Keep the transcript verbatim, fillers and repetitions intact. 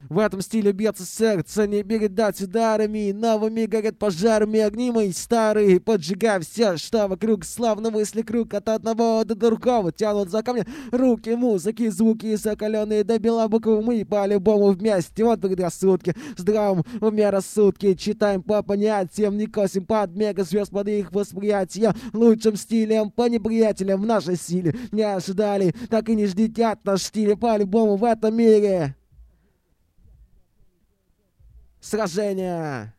В этом стиле бьется сердце, не передать ударами. Новыми горят пожарами огни мои старые. Поджигая все, что вокруг, славно мысли круг. От одного до другого тянут за камни руки музыки, звуки закаленные до бела буквы. Мы по-любому вместе, вот предрассудки. В здравом уме рассудки читаем по понятиям, не косим под мегазвезд под их восприятием. Лучшим стилем по неприятелям в нашей силе. Не ожидали, так и не ждите от нас стиля по-любому в этом мире. Сражение!